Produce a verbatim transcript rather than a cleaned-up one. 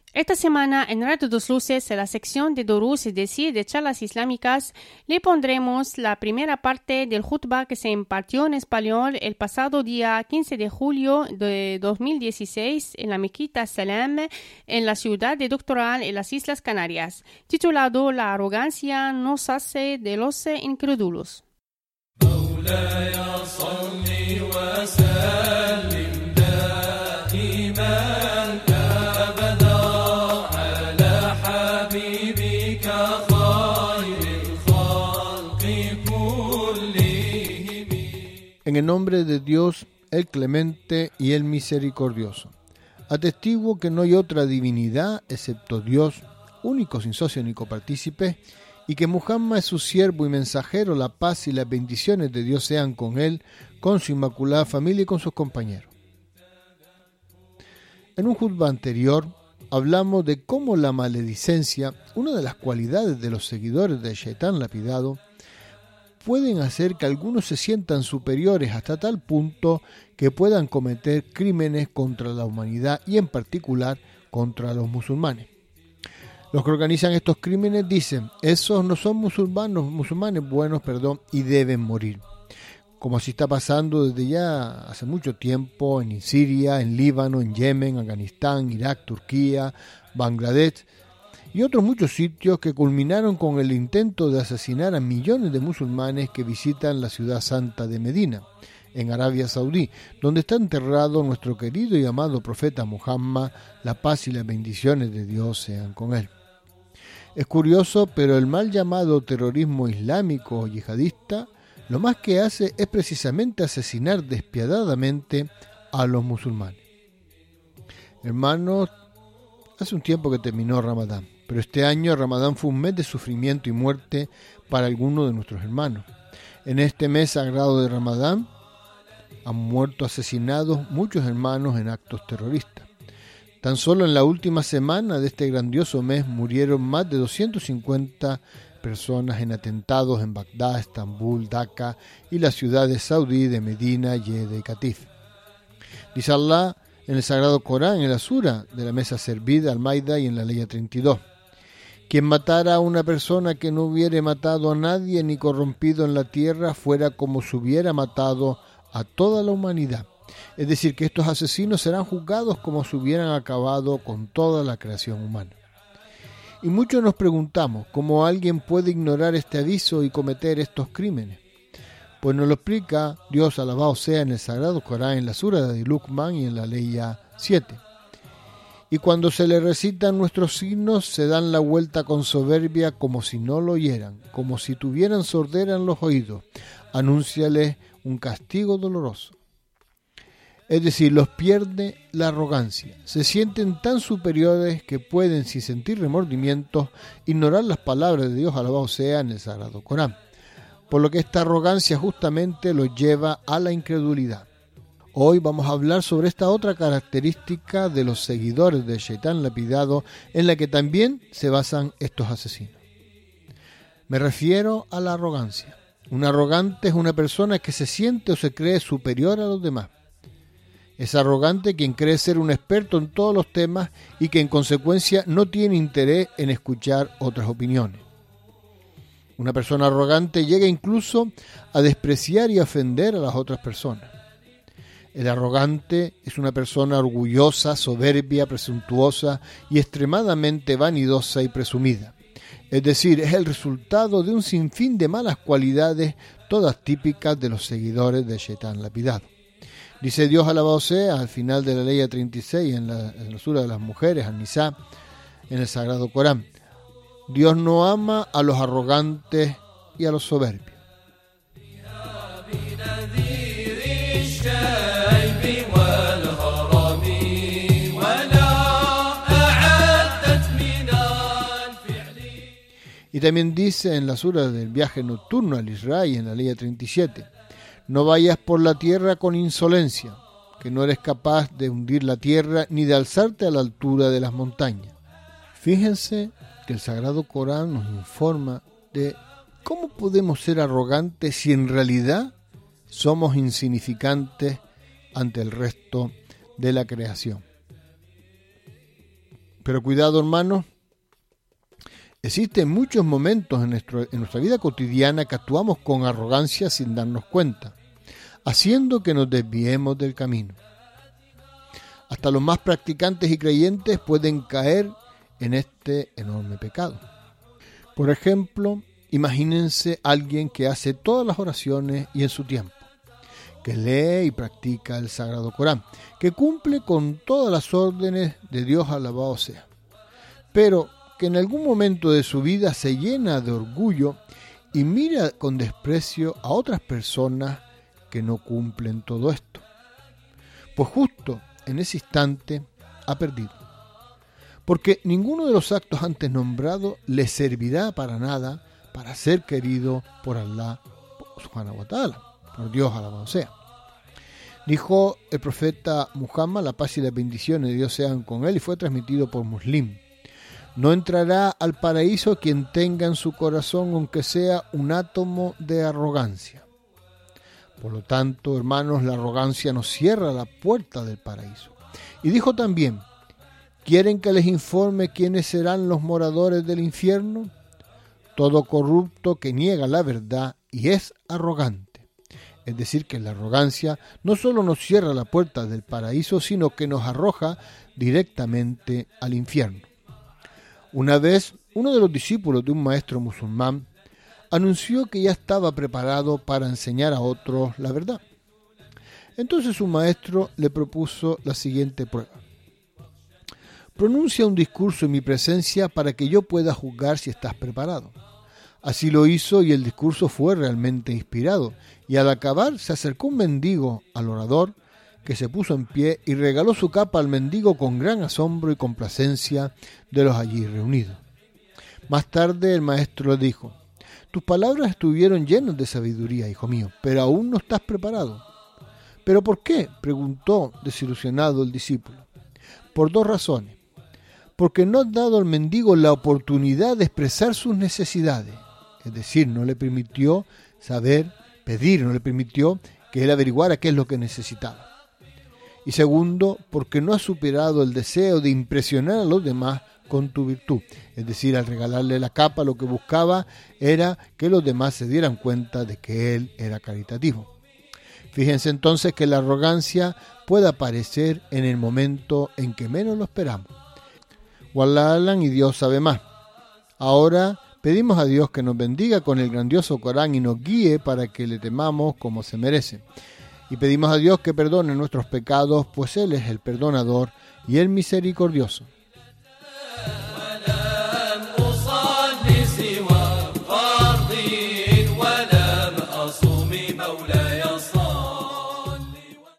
Esta semana en Radio Dos Luces, en la sección de Durús, es decir, de charlas islámicas, le pondremos la primera parte del jutba que se impartió en español el pasado día quince de julio de dos mil dieciséis en la Mezquita Salam, en la ciudad de Doctoral, en las Islas Canarias, titulado La arrogancia nos hace de los incrédulos. En el nombre de Dios, el Clemente y el Misericordioso. Atestiguo que no hay otra divinidad excepto Dios, único sin socio ni copartícipe, y que Muhammad es su siervo y mensajero. La paz y las bendiciones de Dios sean con él, con su inmaculada familia y con sus compañeros. En un jutba anterior hablamos de cómo la maledicencia, una de las cualidades de los seguidores del Shaitán lapidado, pueden hacer que algunos se sientan superiores hasta tal punto que puedan cometer crímenes contra la humanidad y en particular contra los musulmanes. Los que organizan estos crímenes dicen, esos no son musulmanes, musulmanes buenos, perdón, y deben morir. Como así está pasando desde ya hace mucho tiempo en Siria, en Líbano, en Yemen, Afganistán, Irak, Turquía, Bangladesh y otros muchos sitios que culminaron con el intento de asesinar a millones de musulmanes que visitan la ciudad santa de Medina, en Arabia Saudí, donde está enterrado nuestro querido y amado profeta Muhammad, la paz y las bendiciones de Dios sean con él. Es curioso, pero el mal llamado terrorismo islámico o yihadista, lo más que hace es precisamente asesinar despiadadamente a los musulmanes. Hermanos, hace un tiempo que terminó Ramadán, pero este año Ramadán fue un mes de sufrimiento y muerte para algunos de nuestros hermanos. En este mes sagrado de Ramadán han muerto asesinados muchos hermanos en actos terroristas. Tan solo en la última semana de este grandioso mes murieron más de doscientas cincuenta personas en atentados en Bagdad, Estambul, Daca y las ciudades saudí de Medina, Jeddah y Qatif. Dice Allah en el Sagrado Corán, en la Sura de la mesa servida, Al-Maida y en la Ley treinta y dos. Quien matara a una persona que no hubiere matado a nadie ni corrompido en la tierra fuera como si hubiera matado a toda la humanidad. Es decir, que estos asesinos serán juzgados como si hubieran acabado con toda la creación humana. Y muchos nos preguntamos cómo alguien puede ignorar este aviso y cometer estos crímenes. Pues nos lo explica Dios, alabado sea, en el Sagrado Corán, en la Sura de Luqman y en la Ley siete. Y cuando se le recitan nuestros signos, se dan la vuelta con soberbia como si no lo oyeran, como si tuvieran sordera en los oídos. Anúnciales un castigo doloroso. Es decir, los pierde la arrogancia. Se sienten tan superiores que pueden, sin sentir remordimientos, ignorar las palabras de Dios, alabado sea, en el Sagrado Corán. Por lo que esta arrogancia justamente los lleva a la incredulidad. Hoy vamos a hablar sobre esta otra característica de los seguidores del Shaitán lapidado, en la que también se basan estos asesinos. Me refiero a la arrogancia. Un arrogante es una persona que se siente o se cree superior a los demás. Es arrogante quien cree ser un experto en todos los temas y que en consecuencia no tiene interés en escuchar otras opiniones. Una persona arrogante llega incluso a despreciar y ofender a las otras personas. El arrogante es una persona orgullosa, soberbia, presuntuosa y extremadamente vanidosa y presumida. Es decir, es el resultado de un sinfín de malas cualidades, todas típicas de los seguidores de Shaitán lapidado. Dice Dios, alabado sea, al final de la Ley treinta y seis, en la, en la Sura de las Mujeres, An-Nisa, en el Sagrado Corán: Dios no ama a los arrogantes y a los soberbios. Y también dice en la Sura del viaje nocturno al Israel, en la Ley treinta y siete: no vayas por la tierra con insolencia, que no eres capaz de hundir la tierra ni de alzarte a la altura de las montañas. Fíjense que el Sagrado Corán nos informa de cómo podemos ser arrogantes si en realidad somos insignificantes ante el resto de la creación. Pero cuidado, hermanos, existen muchos momentos en, nuestro, en nuestra vida cotidiana que actuamos con arrogancia sin darnos cuenta, haciendo que nos desviemos del camino. Hasta los más practicantes y creyentes pueden caer en este enorme pecado. Por ejemplo, imagínense a alguien que hace todas las oraciones y en su tiempo, que lee y practica el Sagrado Corán, que cumple con todas las órdenes de Dios, alabado sea, pero que en algún momento de su vida se llena de orgullo y mira con desprecio a otras personas que no cumplen todo esto. Pues justo en ese instante ha perdido, porque ninguno de los actos antes nombrados le servirá para nada para ser querido por Allah subhanahu wa ta'ala, por Dios, alabado sea. Dijo el profeta Muhammad, la paz y las bendiciones de Dios sean con él, y fue transmitido por Muslim: no entrará al paraíso quien tenga en su corazón, aunque sea un átomo de arrogancia. Por lo tanto, hermanos, la arrogancia nos cierra la puerta del paraíso. Y dijo también: ¿quieren que les informe quiénes serán los moradores del infierno? Todo corrupto que niega la verdad y es arrogante. Es decir, que la arrogancia no solo nos cierra la puerta del paraíso, sino que nos arroja directamente al infierno. Una vez, uno de los discípulos de un maestro musulmán anunció que ya estaba preparado para enseñar a otros la verdad. Entonces su maestro le propuso la siguiente prueba: pronuncia un discurso en mi presencia para que yo pueda juzgar si estás preparado. Así lo hizo, y el discurso fue realmente inspirado, y al acabar se acercó un mendigo al orador, que se puso en pie y regaló su capa al mendigo con gran asombro y complacencia de los allí reunidos. Más tarde el maestro le dijo: tus palabras estuvieron llenas de sabiduría, hijo mío, pero aún no estás preparado. ¿Pero por qué?, preguntó desilusionado el discípulo. Por dos razones. Porque no has dado al mendigo la oportunidad de expresar sus necesidades, es decir, no le permitió saber pedir, no le permitió que él averiguara qué es lo que necesitaba. Y segundo, porque no has superado el deseo de impresionar a los demás con tu virtud. Es decir, al regalarle la capa, lo que buscaba era que los demás se dieran cuenta de que él era caritativo. Fíjense entonces que la arrogancia puede aparecer en el momento en que menos lo esperamos. Wallah alam, y Dios sabe más. Ahora pedimos a Dios que nos bendiga con el grandioso Corán y nos guíe para que le temamos como se merece. Y pedimos a Dios que perdone nuestros pecados, pues Él es el perdonador y el misericordioso. سوى فرض ولم أصوم مولاي